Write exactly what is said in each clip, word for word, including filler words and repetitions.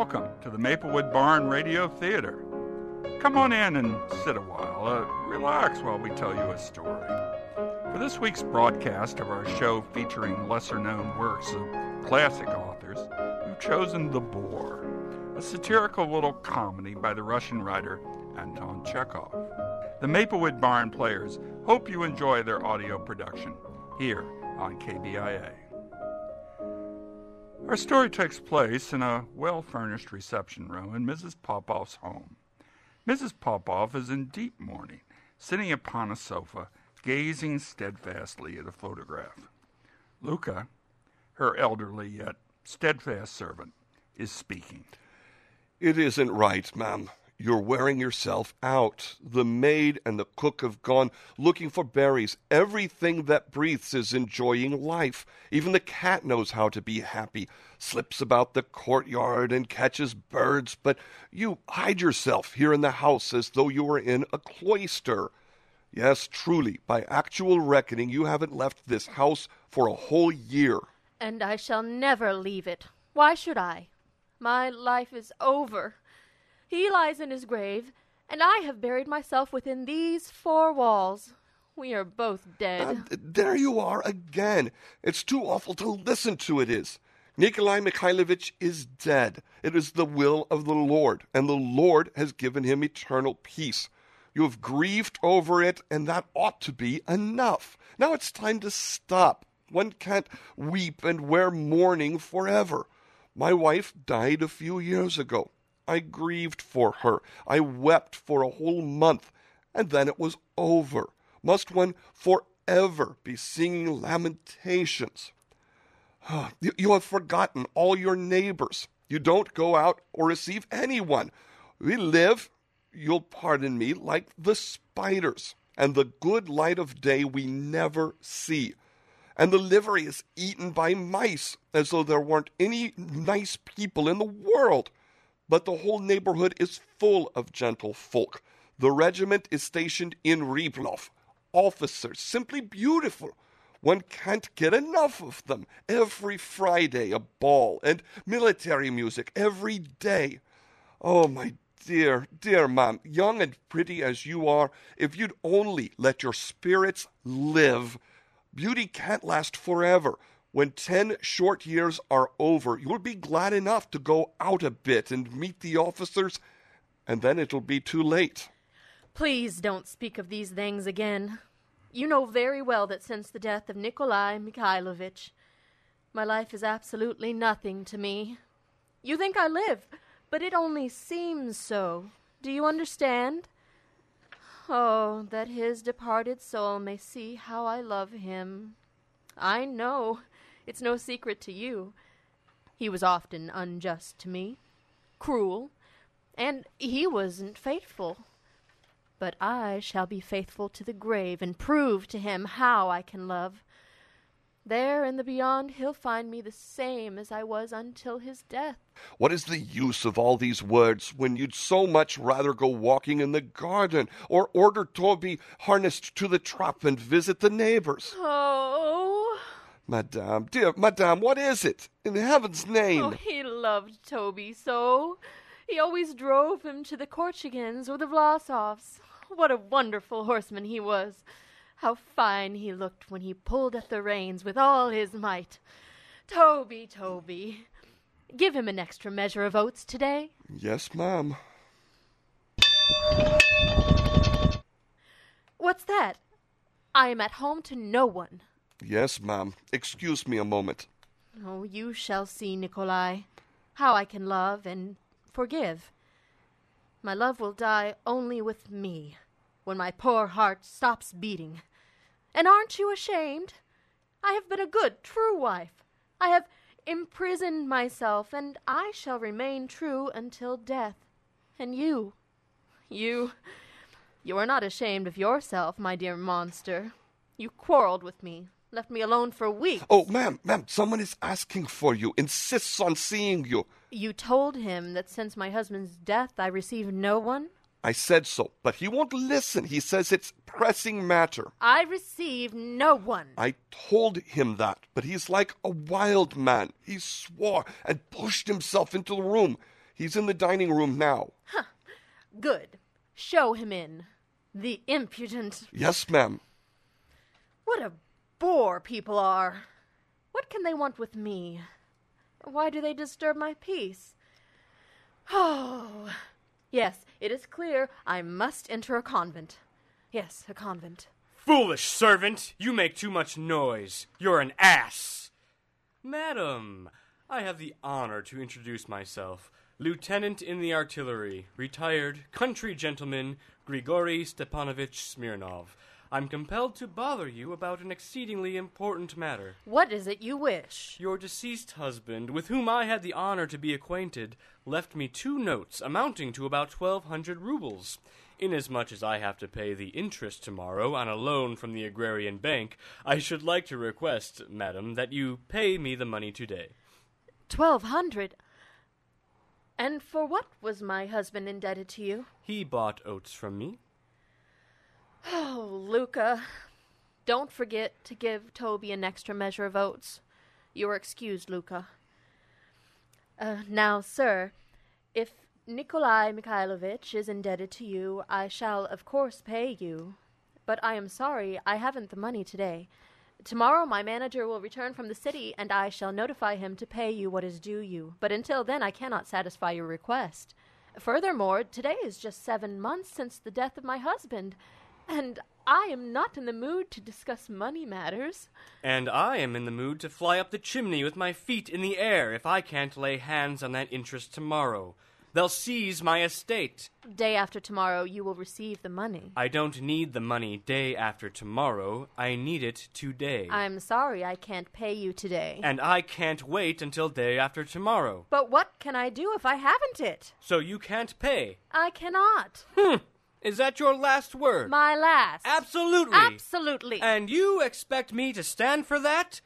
Welcome to the Maplewood Barn Radio Theater. Come on in and sit a while. Uh, relax while we tell you a story. For this week's broadcast of our show featuring lesser-known works of classic authors, we've chosen The Boar, a satirical little comedy by the Russian writer Anton Chekhov. The Maplewood Barn Players hope you enjoy their audio production here on K B I A. Our story takes place in a well-furnished reception room in Missus Popoff's home. Missus Popoff is in deep mourning, sitting upon a sofa, gazing steadfastly at a photograph. Luca, her elderly yet steadfast servant, is speaking. It isn't right, ma'am. You're wearing yourself out. The maid and the cook have gone looking for berries. Everything that breathes is enjoying life. Even the cat knows how to be happy, slips about the courtyard and catches birds. But you hide yourself here in the house as though you were in a cloister. Yes, truly, by actual reckoning, you haven't left this house for a whole year. And I shall never leave it. Why should I? My life is over. He lies in his grave, and I have buried myself within these four walls. We are both dead. Uh, there you are again. It's too awful to listen to, it is. Nikolai Mikhailovich is dead. It is the will of the Lord, and the Lord has given him eternal peace. You have grieved over it, and that ought to be enough. Now it's time to stop. One can't weep and wear mourning forever. My wife died a few years ago. I grieved for her. I wept for a whole month, and then it was over. Must one forever be singing lamentations? You, you have forgotten all your neighbors. You don't go out or receive anyone. We live, you'll pardon me, like the spiders, and the good light of day we never see. And the livery is eaten by mice, as though there weren't any nice people in the world. But the whole neighborhood is full of gentle folk. The regiment is stationed in Rybloff. Officers, simply beautiful. One can't get enough of them. Every Friday a ball, and military music every day. Oh, my dear, dear ma'am, young and pretty as you are, if you'd only let your spirits live. Beauty can't last forever. When ten short years are over, you'll be glad enough to go out a bit and meet the officers, and then it'll be too late. Please don't speak of these things again. You know very well that since the death of Nikolai Mikhailovich, my life is absolutely nothing to me. You think I live, but it only seems so. Do you understand? Oh, that his departed soul may see how I love him. I know. It's no secret to you. He was often unjust to me, cruel, and he wasn't faithful. But I shall be faithful to the grave and prove to him how I can love. There in the beyond he'll find me the same as I was until his death. What is the use of all these words when you'd so much rather go walking in the garden or order Toby harnessed to the trap and visit the neighbors? Oh... Madame, dear Madame, what is it? In heaven's name! Oh, he loved Toby so. He always drove him to the Korchagins or the Vlasovs. What a wonderful horseman he was. How fine he looked when he pulled at the reins with all his might. Toby, Toby, give him an extra measure of oats today. Yes, ma'am. What's that? I am at home to no one. Yes, ma'am. Excuse me a moment. Oh, you shall see, Nikolai, how I can love and forgive. My love will die only with me, when my poor heart stops beating. And aren't you ashamed? I have been a good, true wife. I have imprisoned myself, and I shall remain true until death. And you, you, you are not ashamed of yourself, my dear monster. You quarreled with me. Left me alone for weeks. Oh, ma'am, ma'am, someone is asking for you, insists on seeing you. You told him that since my husband's death I received no one? I said so, but he won't listen. He says it's pressing matter. I received no one. I told him that, but he's like a wild man. He swore and pushed himself into the room. He's in the dining room now. Huh. Good. Show him in. The impudent. Yes, ma'am. What a bore people are. What can they want with me? Why do they disturb my peace? Oh, yes, it is clear I must enter a convent. Yes, a convent. Foolish servant, you make too much noise. You're an ass. Madam, I have the honor to introduce myself. Lieutenant in the artillery, retired country gentleman Grigory Stepanovich Smirnov. I'm compelled to bother you about an exceedingly important matter. What is it you wish? Your deceased husband, with whom I had the honor to be acquainted, left me two notes amounting to about twelve hundred rubles. Inasmuch as I have to pay the interest tomorrow on a loan from the Agrarian Bank, I should like to request, madam, that you pay me the money today. Twelve hundred? And for what was my husband indebted to you? He bought oats from me. Oh, Luca, don't forget to give Toby an extra measure of oats. You are excused, Luca. Uh, now, sir, if Nikolai Mikhailovich is indebted to you, I shall, of course, pay you. But I am sorry I haven't the money today. Tomorrow my manager will return from the city, and I shall notify him to pay you what is due you. But until then I cannot satisfy your request. Furthermore, today is just seven months since the death of my husband, and I am not in the mood to discuss money matters. And I am in the mood to fly up the chimney with my feet in the air if I can't lay hands on that interest tomorrow. They'll seize my estate. Day after tomorrow you will receive the money. I don't need the money day after tomorrow. I need it today. I'm sorry I can't pay you today. And I can't wait until day after tomorrow. But what can I do if I haven't it? So you can't pay? I cannot. Hmm. Is that your last word? My last. Absolutely. Absolutely. And you expect me to stand for that?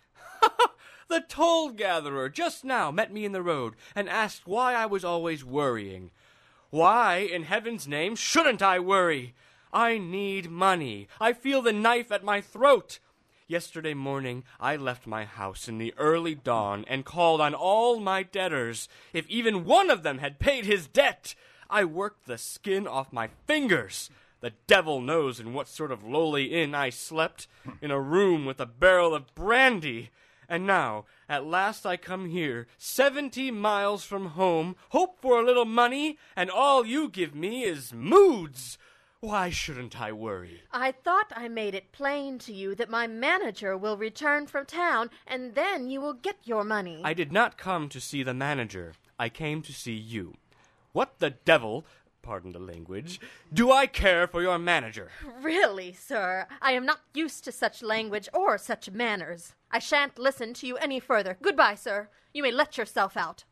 The toll-gatherer just now met me in the road and asked why I was always worrying. Why, in heaven's name, shouldn't I worry? I need money. I feel the knife at my throat. Yesterday morning, I left my house in the early dawn and called on all my debtors. If even one of them had paid his debt, I worked the skin off my fingers. The devil knows in what sort of lowly inn I slept, in a room with a barrel of brandy. And now, at last I come here, seventy miles from home, hope for a little money, and all you give me is moods. Why shouldn't I worry? I thought I made it plain to you that my manager will return from town, and then you will get your money. I did not come to see the manager. I came to see you. What the devil, pardon the language, do I care for your manager? Really, sir, I am not used to such language or such manners. I shan't listen to you any further. Goodbye, sir. You may let yourself out.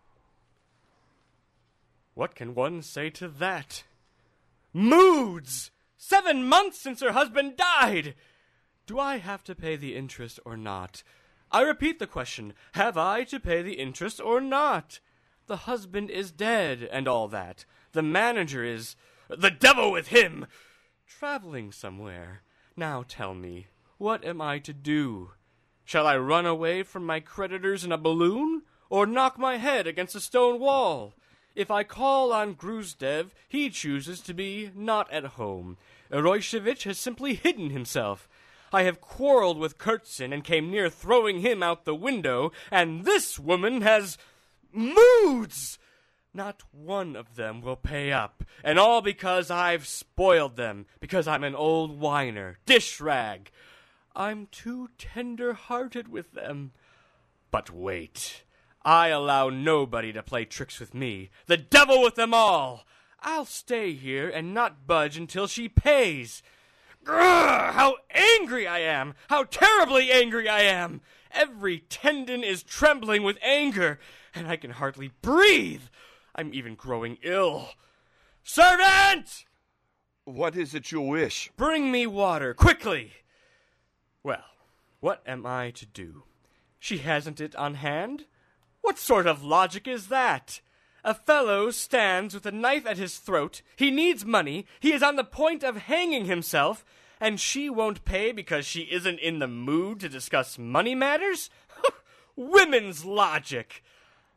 What can one say to that? Moods! Seven months since her husband died! Do I have to pay the interest or not? I repeat the question, have I to pay the interest or not? The husband is dead and all that. The manager is, the devil with him, traveling somewhere. Now tell me, what am I to do? Shall I run away from my creditors in a balloon, or knock my head against a stone wall? If I call on Gruzdev, he chooses to be not at home. Eroshevich has simply hidden himself. I have quarreled with Kurtzin and came near throwing him out the window, and this woman has moods! Not one of them will pay up, and all because I've spoiled them, because I'm an old whiner, dish rag. I'm too tender-hearted with them. But wait, I allow nobody to play tricks with me. The devil with them all! I'll stay here and not budge until she pays. Grrr! How angry I am! How terribly angry I am! Every tendon is trembling with anger, and I can hardly breathe. I'm even growing ill. Servant! What is it you wish? Bring me water, quickly! Well, what am I to do? She hasn't it on hand? What sort of logic is that? A fellow stands with a knife at his throat, he needs money, he is on the point of hanging himself, and she won't pay because she isn't in the mood to discuss money matters? Women's logic!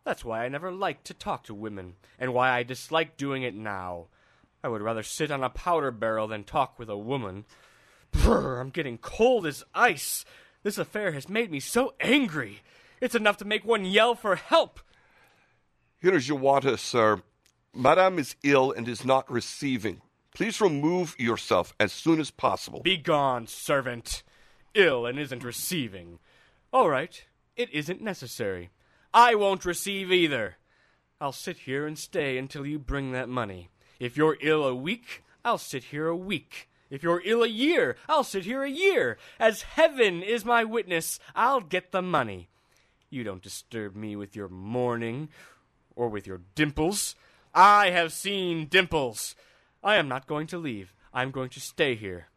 That's why I never liked to talk to women, and why I dislike doing it now. I would rather sit on a powder barrel than talk with a woman. Brr, I'm getting cold as ice. This affair has made me so angry. It's enough to make one yell for help. Here is your water, sir. Madame is ill and is not receiving. Please remove yourself as soon as possible. Begone, servant. Ill and isn't receiving. All right, it isn't necessary. I won't receive either. I'll sit here and stay until you bring that money. If you're ill a week, I'll sit here a week. If you're ill a year, I'll sit here a year. As heaven is my witness, I'll get the money. You don't disturb me with your mourning or with your dimples. I have seen dimples. I am not going to leave. I'm going to stay here.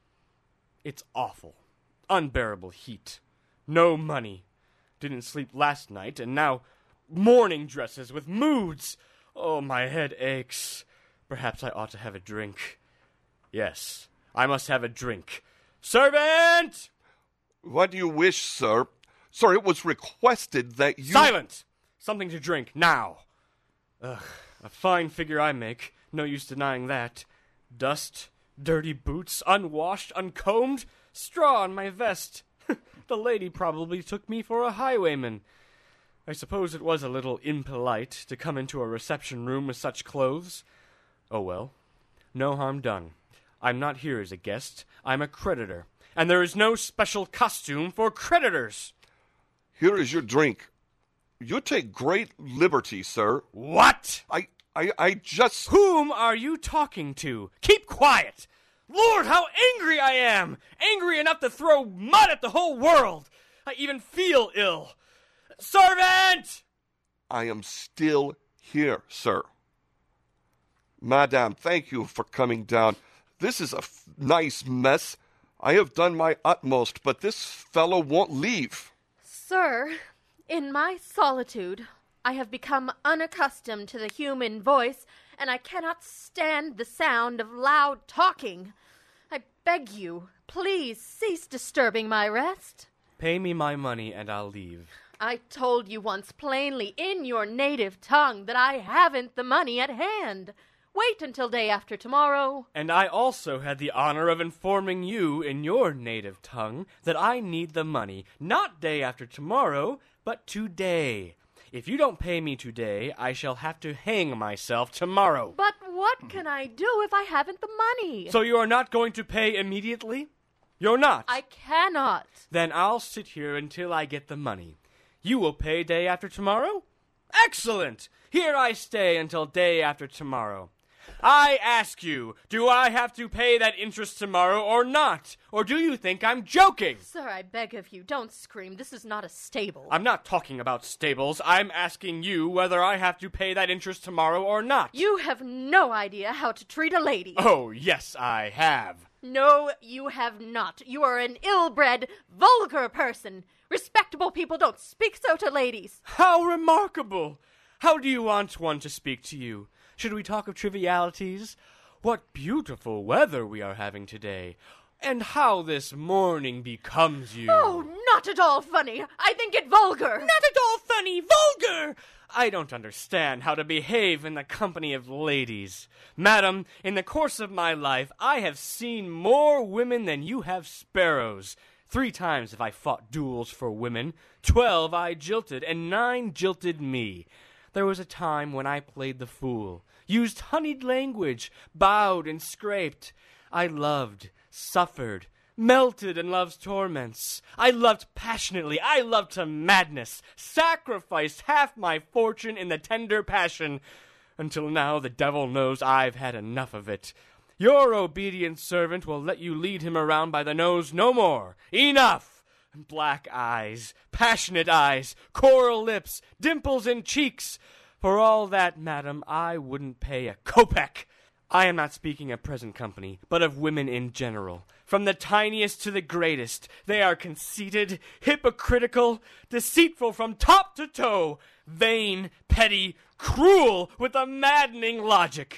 It's awful. Unbearable heat. No money. Didn't sleep last night, and now mourning dresses with moods. Oh, my head aches. Perhaps I ought to have a drink. Yes, I must have a drink. Servant! What do you wish, sir? Sir, it was requested that you... Silence! Something to drink, now. Ugh, a fine figure I make. No use denying that. Dust, dirty boots, unwashed, uncombed, straw on my vest. The lady probably took me for a highwayman. I suppose it was a little impolite to come into a reception room with such clothes. Oh well, no harm done. I'm not here as a guest. I'm a creditor, and there is no special costume for creditors. Here is your drink. You take great liberty, sir. What? I, I, I just... Whom are you talking to? Keep quiet! Lord, how angry I am! Angry enough to throw mud at the whole world! I even feel ill. Servant! I am still here, sir. Madame, thank you for coming down. This is a f- nice mess. I have done my utmost, but this fellow won't leave. Sir, in my solitude, I have become unaccustomed to the human voice, and I cannot stand the sound of loud talking. I beg you, please cease disturbing my rest. Pay me my money and I'll leave. I told you once plainly in your native tongue that I haven't the money at hand. Wait until day after tomorrow. And I also had the honor of informing you in your native tongue that I need the money, not day after tomorrow, but today. If you don't pay me today, I shall have to hang myself tomorrow. But what can I do if I haven't the money? So you are not going to pay immediately? You're not? I cannot. Then I'll sit here until I get the money. You will pay day after tomorrow? Excellent! Here I stay until day after tomorrow. I ask you, do I have to pay that interest tomorrow or not? Or do you think I'm joking? Sir, I beg of you, don't scream. This is not a stable. I'm not talking about stables. I'm asking you whether I have to pay that interest tomorrow or not. You have no idea how to treat a lady. Oh, yes, I have. No, you have not. You are an ill-bred, vulgar person. Respectable people don't speak so to ladies. How remarkable! How do you want one to speak to you? Should we talk of trivialities? What beautiful weather we are having today, and how this morning becomes you. Oh, not at all funny. I think it vulgar. Not at all funny, vulgar! I don't understand how to behave in the company of ladies. Madam, in the course of my life, I have seen more women than you have sparrows. Three times have I fought duels for women. Twelve I jilted, and nine jilted me. There was a time when I played the fool, used honeyed language, bowed and scraped. I loved, suffered, melted in love's torments. I loved passionately, I loved to madness, sacrificed half my fortune in the tender passion, until now the devil knows I've had enough of it. Your obedient servant will let you lead him around by the nose no more. Enough! Black eyes, passionate eyes, coral lips, dimples in cheeks. For all that, madam, I wouldn't pay a kopeck. I am not speaking of present company, but of women in general. From the tiniest to the greatest, they are conceited, hypocritical, deceitful from top to toe, vain, petty, cruel, with a maddening logic.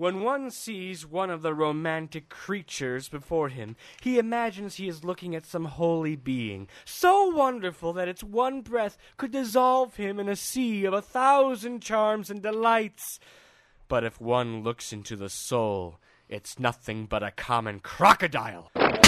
When one sees one of the romantic creatures before him, he imagines he is looking at some holy being, so wonderful that its one breath could dissolve him in a sea of a thousand charms and delights. But if one looks into the soul, it's nothing but a common crocodile.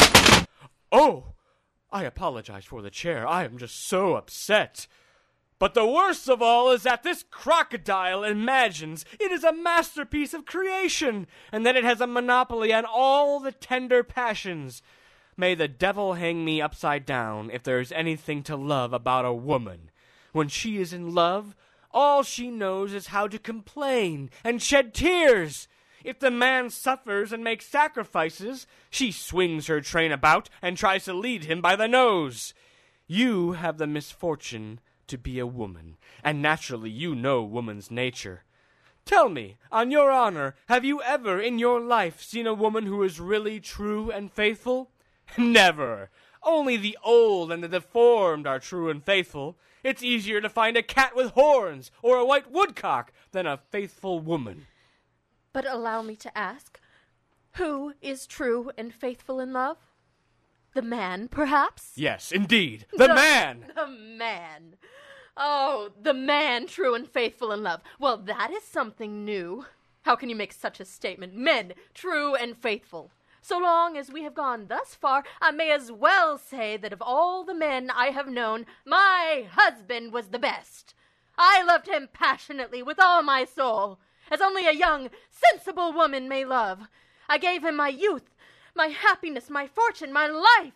Oh, I apologize for the chair. I am just so upset. But the worst of all is that this crocodile imagines it is a masterpiece of creation, and that it has a monopoly on all the tender passions. May the devil hang me upside down if there is anything to love about a woman. When she is in love, all she knows is how to complain and shed tears. If the man suffers and makes sacrifices, she swings her train about and tries to lead him by the nose. You have the misfortune to be a woman, and naturally you know woman's nature. Tell me, on your honor, have you ever in your life seen a woman who is really true and faithful? Never. Only the old and the deformed are true and faithful. It's easier to find a cat with horns or a white woodcock than a faithful woman. But allow me to ask, who is true and faithful in love? The man, perhaps? Yes, indeed. The, the man! The man. Oh, the man true and faithful in love. Well, that is something new. How can you make such a statement? Men, true and faithful. So long as we have gone thus far, I may as well say that of all the men I have known, my husband was the best. I loved him passionately with all my soul, as only a young, sensible woman may love. I gave him my youth, my happiness, my fortune, my life.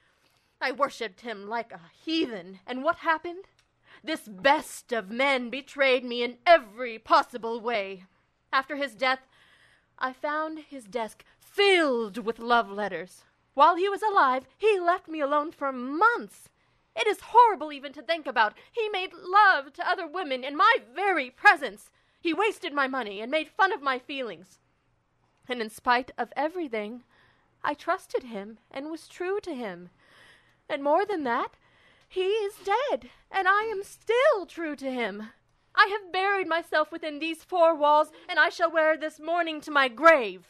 I worshipped him like a heathen, and what happened? This best of men betrayed me in every possible way. After his death, I found his desk filled with love letters. While he was alive, he left me alone for months. It is horrible even to think about. He made love to other women in my very presence. He wasted my money and made fun of my feelings. And in spite of everything, I trusted him and was true to him. And more than that, he is dead, and I am still true to him. I have buried myself within these four walls, and I shall wear this mourning to my grave.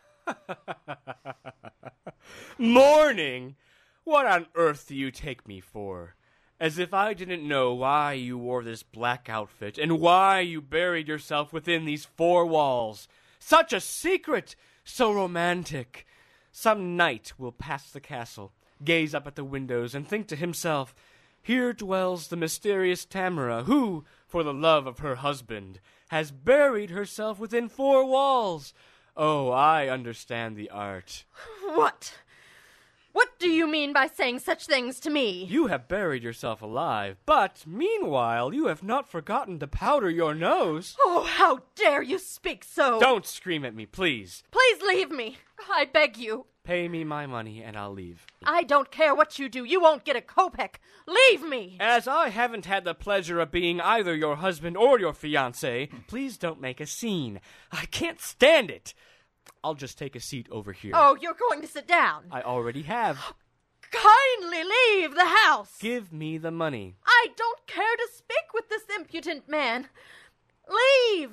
Mourning? What on earth do you take me for? As if I didn't know why you wore this black outfit, and why you buried yourself within these four walls. Such a secret! So romantic! Some knight will pass the castle, gaze up at the windows, and think to himself, here dwells the mysterious Tamara, who, for the love of her husband, has buried herself within four walls. Oh, I understand the art. What? What do you mean by saying such things to me? You have buried yourself alive, but meanwhile you have not forgotten to powder your nose. Oh, how dare you speak so! Don't scream at me, please. Please leave me. I beg you. Pay me my money and I'll leave. I don't care what you do. You won't get a kopeck. Leave me. As I haven't had the pleasure of being either your husband or your fiancé, please don't make a scene. I can't stand it. I'll just take a seat over here. Oh, you're going to sit down. I already have. Kindly leave the house. Give me the money. I don't care to speak with this impudent man. Leave.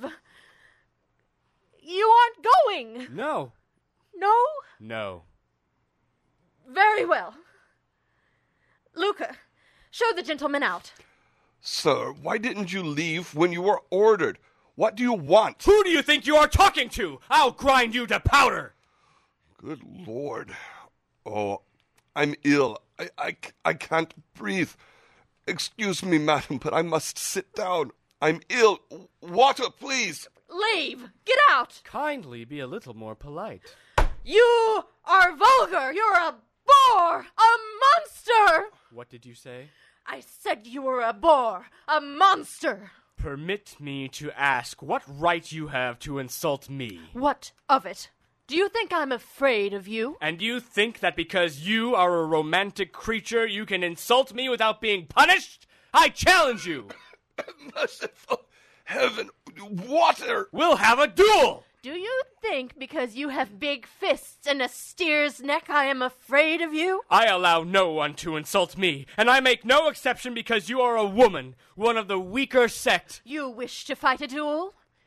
You aren't going. No. No? No. Very well. Luca, show the gentleman out. Sir, why didn't you leave when you were ordered? What do you want? Who do you think you are talking to? I'll grind you to powder. Good Lord. Oh, I'm ill. I, I, I can't breathe. Excuse me, madam, but I must sit down. I'm ill. Water, please. Leave. Get out. Kindly be a little more polite. You are vulgar. You're a bore. A monster. What did you say? I said you were a bore. A monster. Permit me to ask what right you have to insult me. What of it? Do you think I'm afraid of you? And you think that because you are a romantic creature, you can insult me without being punished? I challenge you! Merciful heaven! Water! We'll have a duel! Do you think because you have big fists and a steer's neck I am afraid of you? I allow no one to insult me, and I make no exception because you are a woman, one of the weaker sect. You wish to fight a duel?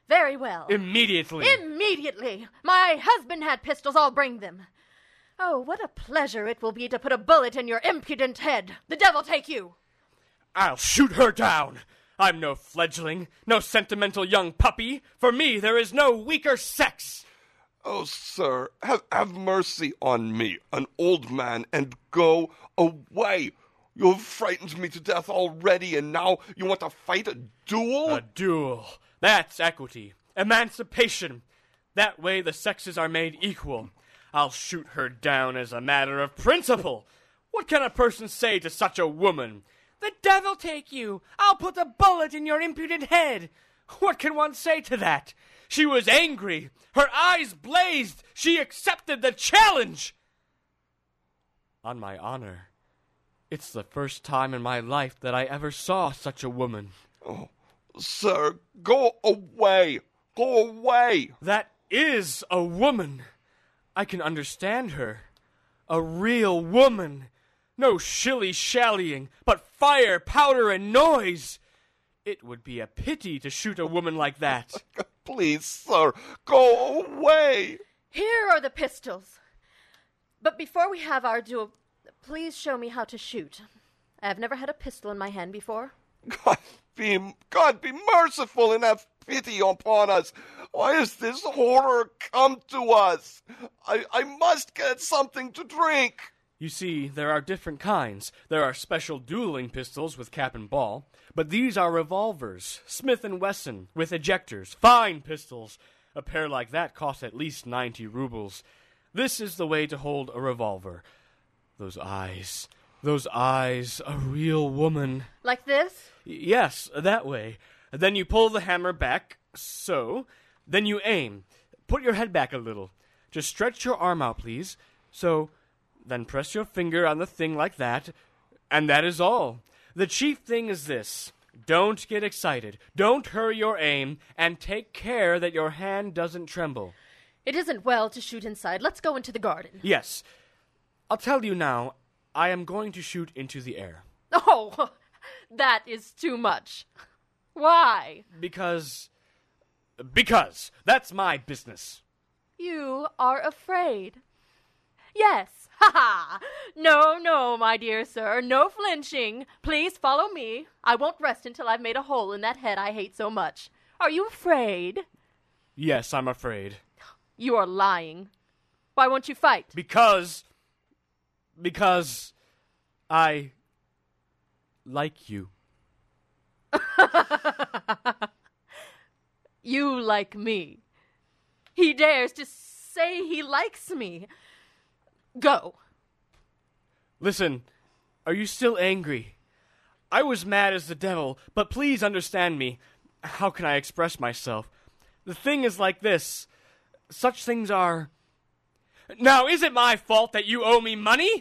Very well. Immediately. Immediately. My husband had pistols. I'll bring them. Oh, what a pleasure it will be to put a bullet in your impudent head. The devil take you. I'll shoot her down. I'm no fledgling, no sentimental young puppy. For me, there is no weaker sex. Oh, sir, have, have mercy on me, an old man, and go away. You have frightened me to death already, and now you want to fight a duel? A duel. That's equity. Emancipation. That way the sexes are made equal. I'll shoot her down as a matter of principle. What can a person say to such a woman? The devil take you! I'll put a bullet in your impudent head! What can one say to that? She was angry. Her eyes blazed. She accepted the challenge. On my honor, it's the first time in my life that I ever saw such a woman. Oh, sir, go away. Go away. That is a woman. I can understand her. A real woman. No shilly-shallying, but fire, powder, and noise. It would be a pity to shoot a woman like that. Please, sir, go away. Here are the pistols. But before we have our duel, please show me how to shoot. I have never had a pistol in my hand before. God be, God be merciful and have pity upon us. Why has this horror come to us? I, I must get something to drink. You see, there are different kinds. There are special dueling pistols with cap and ball, but these are revolvers, Smith and Wesson, with ejectors, fine pistols. A pair like that costs at least ninety rubles. This is the way to hold a revolver. Those eyes, those eyes, a real woman. Like this? Y- yes, that way. Then you pull the hammer back, so. Then you aim. Put your head back a little. Just stretch your arm out, please. So. Then press your finger on the thing like that, and that is all. The chief thing is this. Don't get excited. Don't hurry your aim, and take care that your hand doesn't tremble. It isn't well to shoot inside. Let's go into the garden. Yes. I'll tell you now, I am going to shoot into the air. Oh, that is too much. Why? Because... Because. That's my business. You are afraid. Yes. Ha ha! No, no, my dear sir, no flinching. Please follow me. I won't rest until I've made a hole in that head I hate so much. Are you afraid? Yes, I'm afraid. You are lying. Why won't you fight? Because... Because... I... like you. You like me. He dares to say he likes me. Go. Listen, are you still angry? I was mad as the devil, but please understand me. How can I express myself? The thing is like this. Such things are... Now, is it my fault that you owe me money?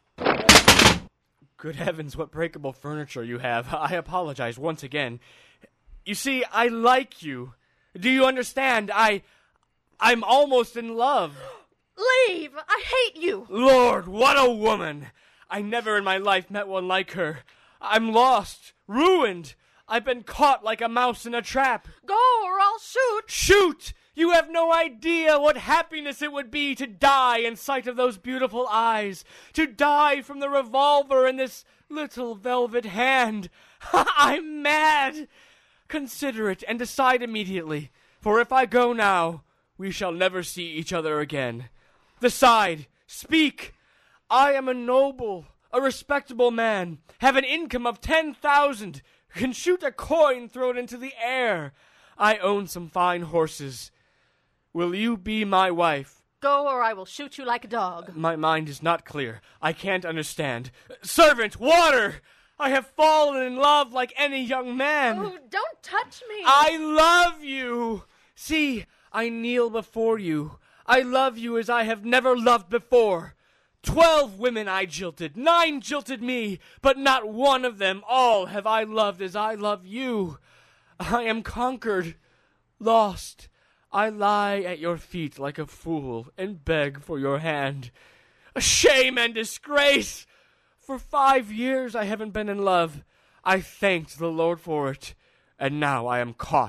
Good heavens, what breakable furniture you have. I apologize once again. You see, I like you. Do you understand? I... I'm almost in love. Leave! I hate you! Lord, what a woman! I never in my life met one like her. I'm lost, ruined. I've been caught like a mouse in a trap. Go, or I'll shoot! Shoot! You have no idea what happiness it would be to die in sight of those beautiful eyes, to die from the revolver in this little velvet hand. I'm mad! Consider it and decide immediately, for if I go now, we shall never see each other again. Decide. Speak. I am a noble, a respectable man, have an income of ten thousand, can shoot a coin thrown into the air. I own some fine horses. Will you be my wife? Go, or I will shoot you like a dog. My mind is not clear. I can't understand. Servant, water! I have fallen in love like any young man. Oh, don't touch me. I love you. See, I kneel before you. I love you as I have never loved before. Twelve women I jilted, nine jilted me, but not one of them all have I loved as I love you. I am conquered, lost. I lie at your feet like a fool and beg for your hand. Shame and disgrace! For five years I haven't been in love. I thanked the Lord for it, and now I am caught,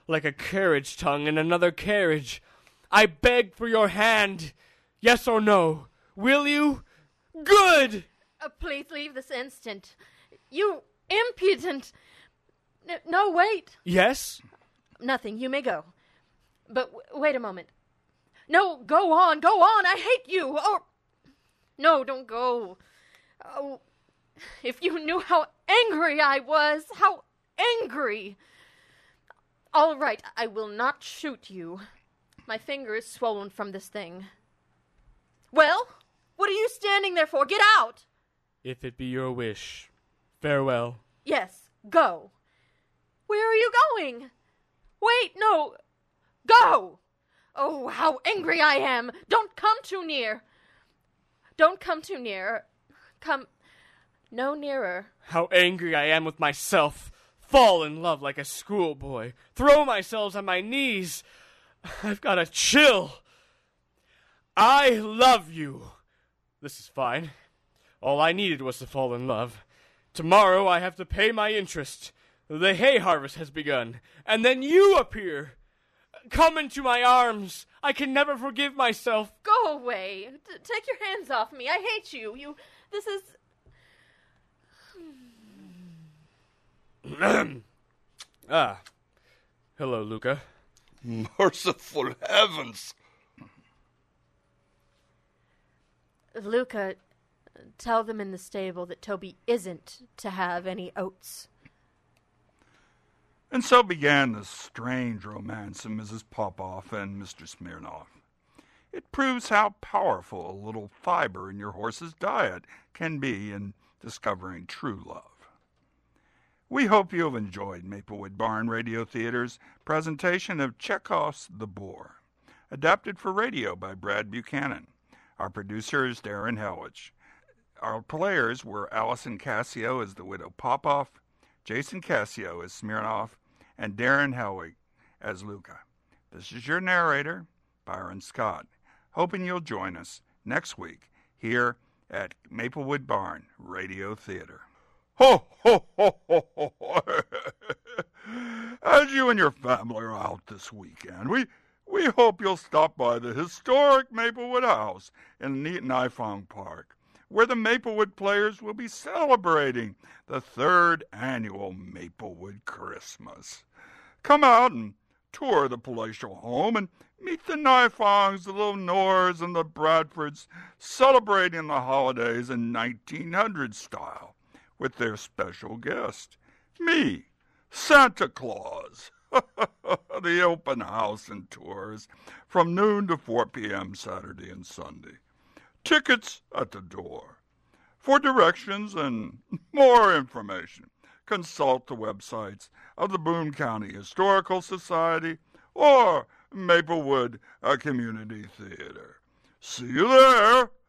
like a carriage tongue in another carriage. I beg for your hand. Yes or no? Will you? Good! Uh, please leave this instant. You impudent... N- no, wait. Yes? Nothing. You may go. But w- wait a moment. No, go on, go on. I hate you. Oh, no, don't go. Oh, if you knew how angry I was, how angry. All right, I will not shoot you. My finger is swollen from this thing. Well, what are you standing there for? Get out! If it be your wish. Farewell. Yes, go. Where are you going? Wait, no. Go! Oh, how angry I am! Don't come too near! Don't come too near. Come no nearer. How angry I am with myself. Fall in love like a schoolboy. Throw myself on my knees. I've got a chill. I love you. This is fine. All I needed was to fall in love. Tomorrow I have to pay my interest. The hay harvest has begun. And then you appear. Come into my arms. I can never forgive myself. Go away. T- take your hands off me. I hate you. You... This is... ah. Hello, Luca. Merciful heavens! Luca, tell them in the stable that Toby isn't to have any oats. And so began the strange romance of Missus Popoff and Mister Smirnoff. It proves how powerful a little fiber in your horse's diet can be in discovering true love. We hope you have enjoyed Maplewood Barn Radio Theater's presentation of Chekhov's The Boar, adapted for radio by Brad Buchanan. Our producer is Darren Helwich. Our players were Allison Cassio as the widow Popoff, Jason Cassio as Smirnoff, and Darren Helwig as Luca. This is your narrator, Byron Scott, hoping you'll join us next week here at Maplewood Barn Radio Theater. Ho, ho, ho, ho, ho. As you and your family are out this weekend, we, we hope you'll stop by the historic Maplewood House in Nifong Park, where the Maplewood Players will be celebrating the third annual Maplewood Christmas. Come out and tour the palatial home and meet the Nifongs, the Lenores, and the Bradfords celebrating the holidays in nineteen hundred style with their special guest, me, Santa Claus. The open house and tours from noon to four p.m. Saturday and Sunday. Tickets at the door. For directions and more information, consult the websites of the Boone County Historical Society or Maplewood Community Theater. See you there!